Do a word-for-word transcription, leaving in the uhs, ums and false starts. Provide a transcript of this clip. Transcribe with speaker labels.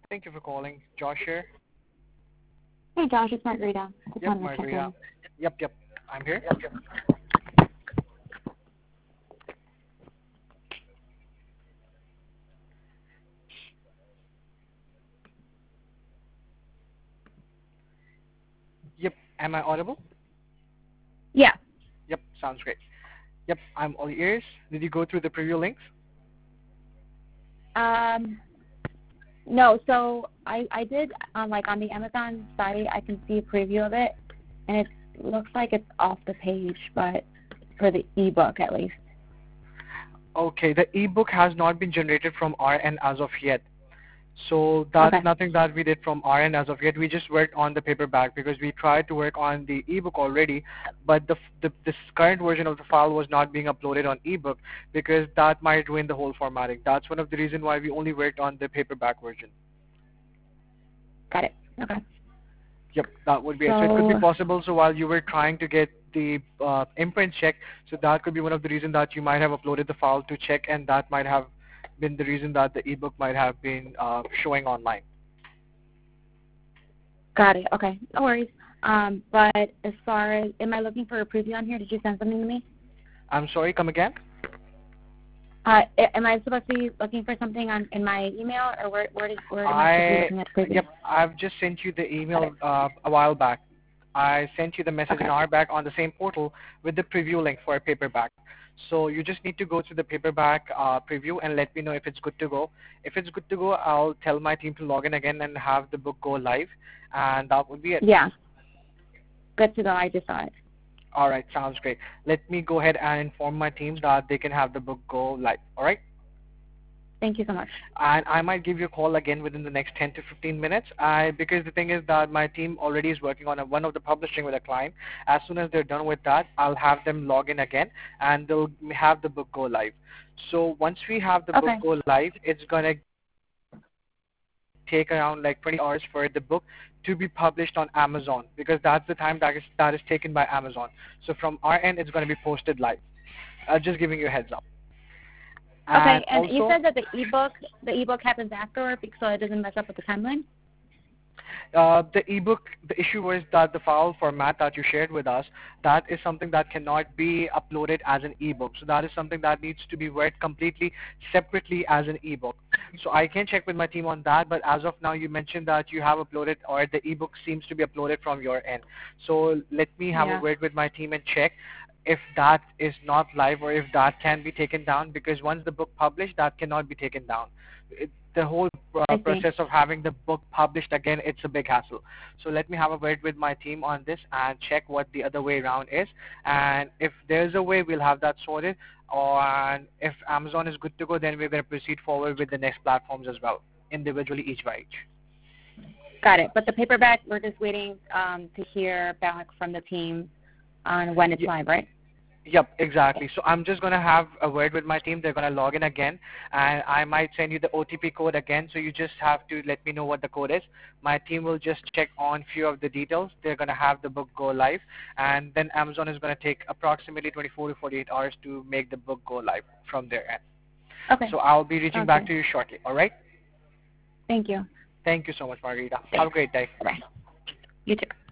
Speaker 1: Thank you for calling. Josh here.
Speaker 2: Hey, Josh, it's Margarita. Just
Speaker 1: Yep,
Speaker 2: wanted to check
Speaker 1: Margarita.
Speaker 2: in.
Speaker 1: Yep, yep. I'm here. Yep. Am I audible?
Speaker 2: Yeah.
Speaker 1: Yep. Sounds great. Yep. I'm all ears. Did you go through the preview links?
Speaker 2: Um. No, so I I did um like on the Amazon site I can see a preview of it, and it looks like it's off the page, but for the ebook at least.
Speaker 1: Okay. The ebook has not been generated from our end as of yet. So that's
Speaker 2: Okay.
Speaker 1: nothing that we did from our end as of yet. We just worked on the paperback because we tried to work on the ebook already, but the, the this current version of the file was not being uploaded on ebook because that might ruin the whole formatting. That's one of the reasons why we only worked on the paperback version.
Speaker 2: Got it. Okay.
Speaker 1: Yep, that would be it. So it could be
Speaker 2: So
Speaker 1: possible. So while you were trying to get the uh, imprint check, so that could be one of the reasons that you might have uploaded the file to check, and that might have been the reason that the ebook might have been uh, showing online.
Speaker 2: got it. Okay. No worries. Um, but as far as am I looking for a preview on here? Did you send something to me?
Speaker 1: I'm sorry, come again?
Speaker 2: Uh, a- am I supposed to be looking for something on in my email, or where where did where am I supposed to be
Speaker 1: I
Speaker 2: looking at the preview?
Speaker 1: Yep, I've just sent you the
Speaker 2: Got
Speaker 1: email
Speaker 2: it.
Speaker 1: uh, a while back. I sent you the message an
Speaker 2: Okay.
Speaker 1: hour back on the same portal with the preview link for a paperback. So you just need to go to the paperback uh, preview and let me know if it's good to go. If it's good to go, I'll tell my team to log in again and have the book go live, and that would be it.
Speaker 2: Yeah. Good to go. I just saw it.
Speaker 1: All right, sounds great. Let me go ahead and inform my team that they can have the book go live. All right?
Speaker 2: Thank you so much.
Speaker 1: And I might give you a call again within the next ten to fifteen minutes. I because the thing is that my team already is working on a, one of the publishing with a client. As soon as they're done with that, I'll have them log in again, and they'll have the book go live. So once we have the book
Speaker 2: Okay.
Speaker 1: go live, it's gonna take around like twenty hours for the book to be published on Amazon because that's the time that is that is taken by Amazon. So from our end, it's gonna be posted live. Uh, just giving you a heads up. And
Speaker 2: Okay, and you
Speaker 1: also,
Speaker 2: said that the ebook the ebook happens afterward so it doesn't mess up with the timeline?
Speaker 1: Uh, the ebook, the issue was that the file format that you shared with us, that is something that cannot be uploaded as an ebook. So that is something that needs to be worked completely separately as an ebook. So I can check with my team on that, but as of now, you mentioned that you have uploaded or the ebook seems to be uploaded from your end. So let me have a
Speaker 2: Yeah.
Speaker 1: word with my team and check if that is not live or if that can be taken down because once the book published, that cannot be taken down. It, the whole uh,
Speaker 2: I see.
Speaker 1: process of having the book published again, it's a big hassle. So let me have a word with my team on this and check what the other way around is. And if there's a way, we'll have that sorted. Or and if Amazon is good to go, then we're going to proceed forward with the next platforms as well, individually each by each.
Speaker 2: Got it. But the paperback, we're just waiting um, to hear back from the team on when it's
Speaker 1: Yeah.
Speaker 2: live, right?
Speaker 1: Yep, exactly. So I'm just going to have a word with my team. They're going to log in again, and I might send you the O T P code again, so you just have to let me know what the code is. My team will just check on few of the details. They're going to have the book go live, and then Amazon is going to take approximately twenty-four to forty-eight hours to make the book go live from their end.
Speaker 2: Okay.
Speaker 1: So I'll be reaching
Speaker 2: Sounds
Speaker 1: back
Speaker 2: good.
Speaker 1: to you shortly, all right?
Speaker 2: Thank you.
Speaker 1: Thank you so much, Margarita. Have a
Speaker 2: Thanks.
Speaker 1: great day.
Speaker 2: Bye-bye. You too.